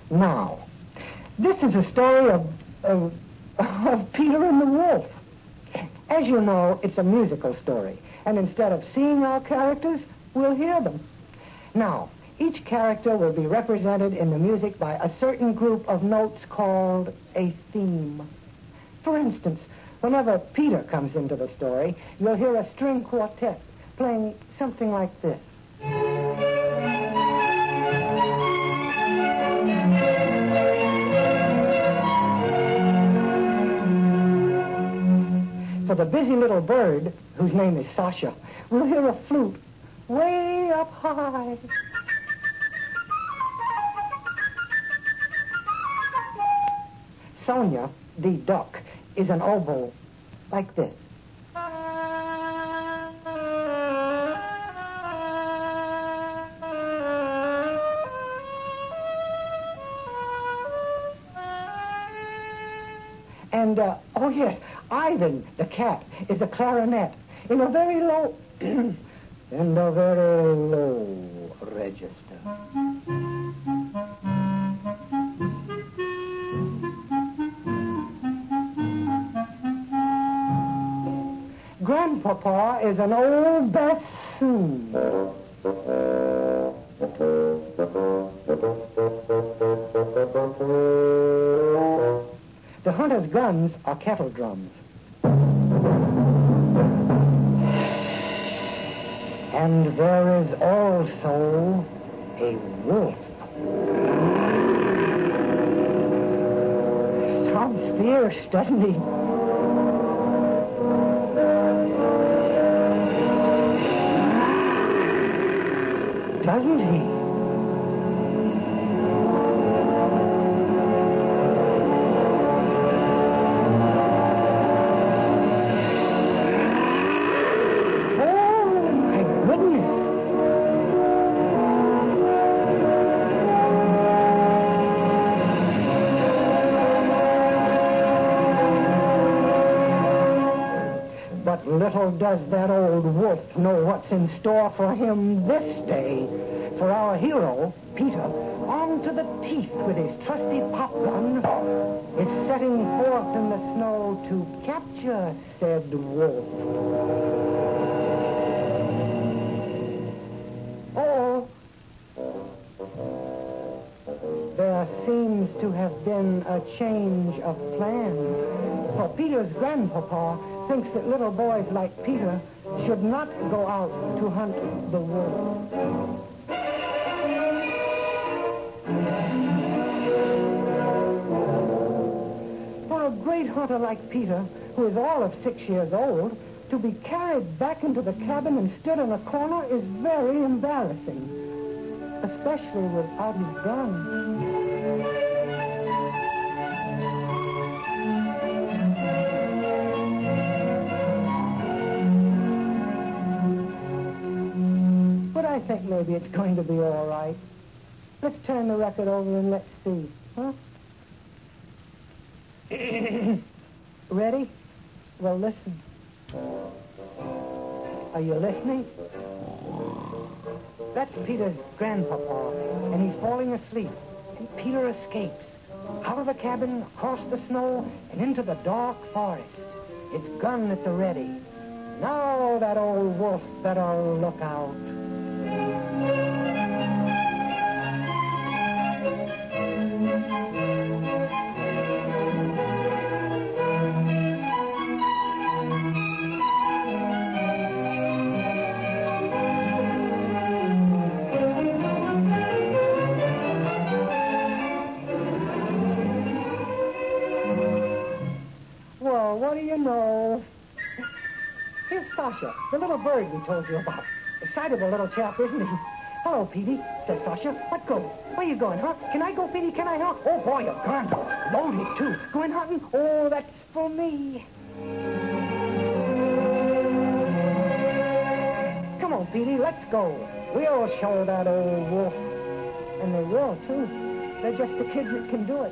Now, this is a story of Peter and the Wolf. As you know, it's a musical story, and instead of seeing our characters, we'll hear them. Now, each character will be represented in the music by a certain group of notes called a theme. For instance, whenever Peter comes into the story, you'll hear a string quartet playing something like this. For the busy little bird, whose name is Sasha, we'll hear a flute way up high. Sonia, the duck, is an oboe, like this. And, oh yes, Ivan, the cat, is a clarinet in a very low, in a very low register. Grandpapa is an old bassoon. The hunter's guns are kettle drums. And there is also a wolf. Sounds fierce, doesn't he? Doesn't he? Little does that old wolf know what's in store for him this day. For our hero, Peter, armed to the teeth with his trusty pop gun, is setting forth in the snow to capture said wolf. Or there seems to have been a change of plans. For Peter's grandpapa thinks that little boys like Peter should not go out to hunt the wolf. For a great hunter like Peter, who is all of 6 years old, to be carried back into the cabin and stood in a corner is very embarrassing, especially without his gun. I think maybe it's going to be all right. Let's turn the record over and let's see, huh? Ready? Well, listen. Are you listening? That's Peter's grandpapa, and he's falling asleep. And Peter escapes out of the cabin, across the snow, and into the dark forest. His gun at the ready. Now that old wolf better look out. Well, what do you know? Here's Sasha, the little bird we told you about. Excitable little chap, isn't he? Hello, Petey, says Sasha. What go? Where you going, huh? Can I go, Petey? Can I, huh? Oh, boy, a gun. Loaded, too. Going hunting? Oh, that's for me. Come on, Petey, let's go. We'll show that old wolf. And they will, too. They're just the kids that can do it.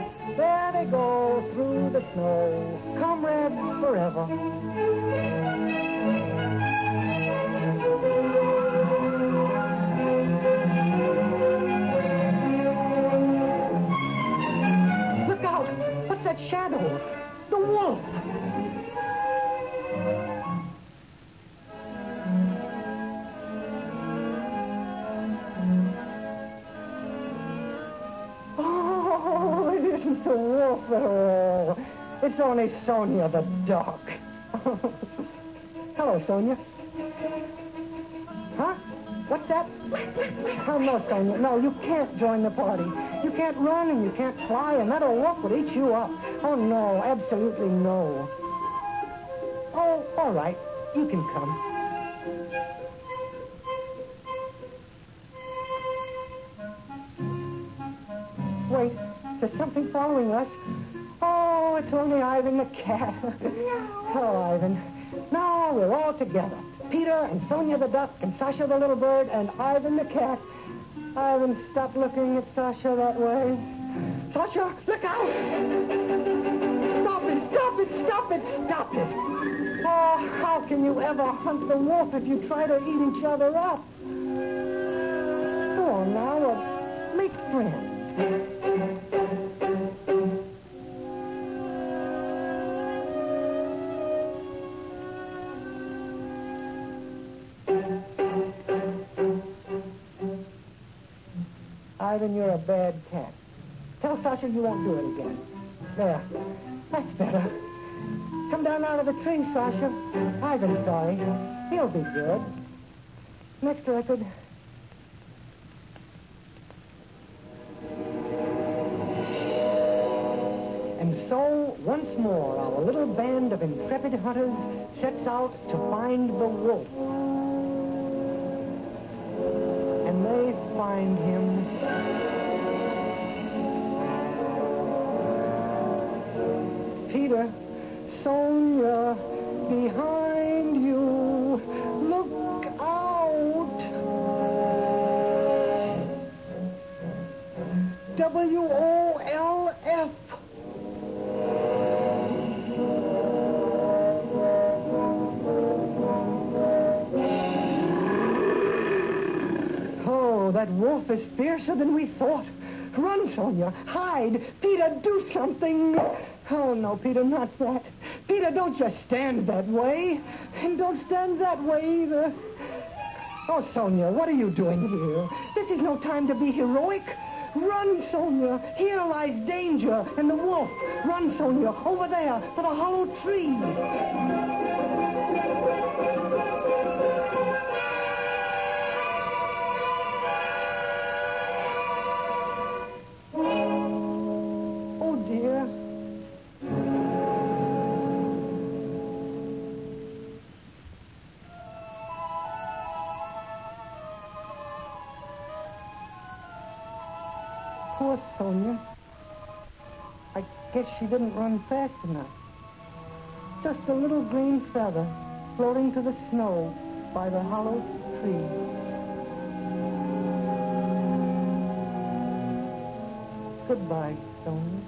There they go through the snow, comrades forever. it's only Sonia the dog. Hello, Sonia. Huh? What's that? Oh, no, Sonia. No, you can't join the party. You can't run and you can't fly, and that old wolf would eat you up. Oh, no, absolutely no. Oh, all right. You can come. Wait, there's something following us. Oh, it's only Ivan the cat. Hello, Ivan. Now we're all together. Peter and Sonia the duck and Sasha the little bird and Ivan the cat. Ivan, stop looking at Sasha that way. Sasha, look out! Stop it, stop it, stop it, stop it! Oh, how can you ever hunt the wolf if you try to eat each other up? Go on now, make friends. Ivan, you're a bad cat. Tell Sasha you won't do it again. There. That's better. Come down out of the tree, Sasha. Ivan's sorry. He'll be good. Next record. And so, once more, our little band of intrepid hunters sets out to find the wolf. And they find him. Peter, Sonia, behind you. Look out. WOLF. Oh, that wolf is fiercer than we thought. Run, Sonia. Hide. Peter, do something. Oh, no, Peter, not that. Peter, don't just stand that way. And don't stand that way either. Oh, Sonia, what are you doing here? This is no time to be heroic. Run, Sonia. Here lies danger and the wolf. Run, Sonia, over there to the hollow tree. Poor Sonia. I guess she didn't run fast enough. Just a little green feather floating to the snow by the hollow tree. Goodbye, Sonia.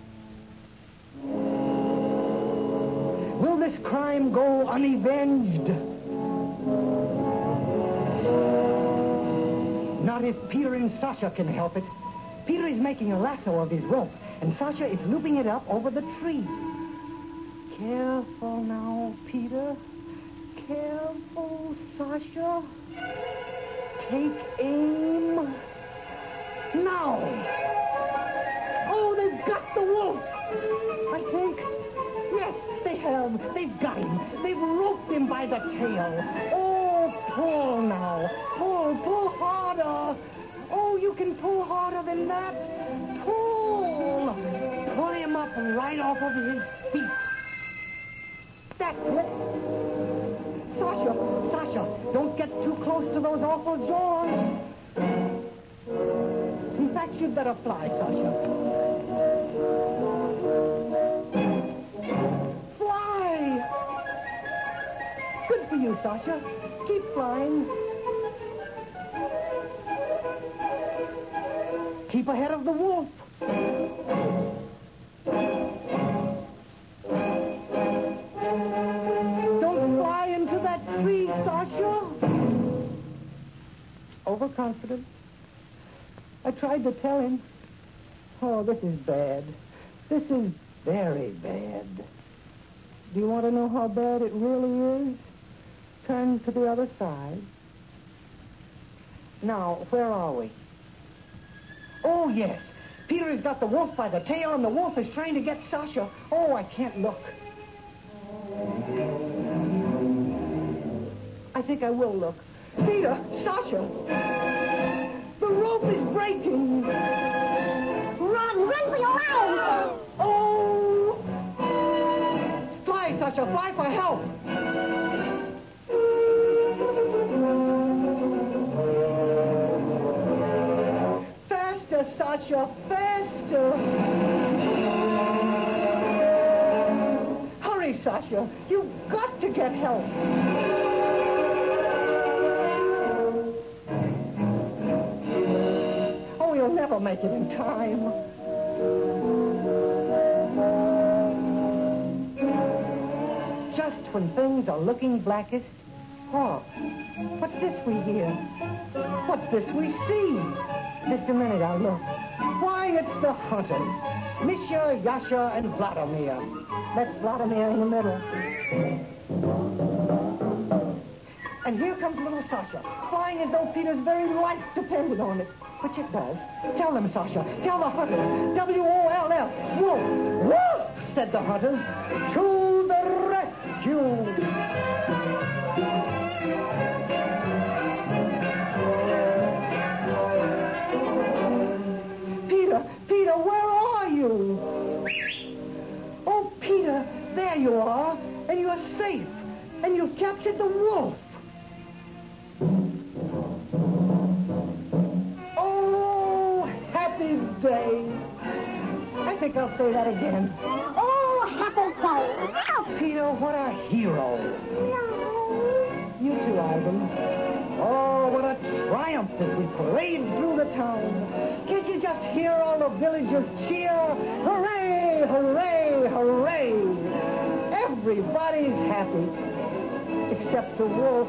Will this crime go unavenged? Not if Peter and Sasha can help it. Peter is making a lasso of his rope, and Sasha is looping it up over the tree. Careful now, Peter. Careful, Sasha. Take aim. Now. Oh, they've got the wolf. I think. Yes, they have. They've got him. They've roped him by the tail. Oh, pull now. Pull harder. Oh, you can pull harder than that. Pull. Pull him up right off of his feet. That's it. Sasha, don't get too close to those awful jaws. In fact, you'd better fly, Sasha. Fly! Good for you, Sasha. Keep flying. Keep ahead of the wolf. Don't fly into that tree, Sasha. Overconfident. I tried to tell him. Oh, this is bad. This is very bad. Do you want to know how bad it really is? Turn to the other side. Now, where are we? Oh, yes. Peter has got the wolf by the tail, and the wolf is trying to get Sasha. Oh, I can't look. I think I will look. Peter, Sasha, the rope is breaking. Run for your life! Oh! Fly, Sasha, fly for help! Faster, Sasha, faster! Hurry, Sasha, you've got to get help! Oh, you'll never make it in time. Just when things are looking blackest, hark! What's this we hear? What's this we see? Just a minute, I'll look. Why, it's the hunters. Misha, Yasha, and Vladimir. That's Vladimir in the middle. And here comes little Sasha, flying as though Peter's very life depended on it. Which it does. Tell them, Sasha. Tell the hunters. W-O-L-F. Wolf. Wolf, said the hunters. To the rescue. Peter, where are you? Oh, Peter, there you are. And you're safe. And you've captured the wolf. Oh, happy day. I think I'll say that again. Oh, happy day. Peter, what a hero. You too, Ivan. Oh, what a triumph as we parade through the town. Can't you just hear all the villagers cheer? Hooray, hooray, hooray. Everybody's happy, except the wolf.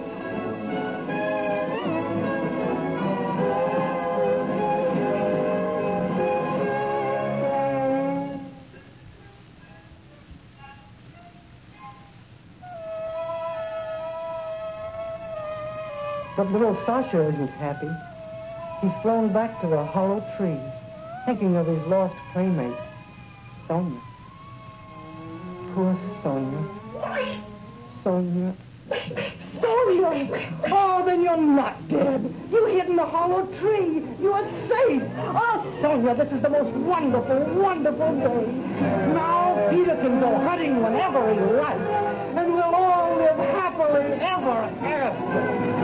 But little Sasha isn't happy. He's flown back to a hollow tree, thinking of his lost playmate, Sonia. Poor Sonia. Sonia. Sonia! Oh, then you're not dead. You hid in the hollow tree. You are safe. Oh, Sonia, this is the most wonderful, wonderful day. Now Peter can go hunting whenever he likes, and we'll all live happily ever after.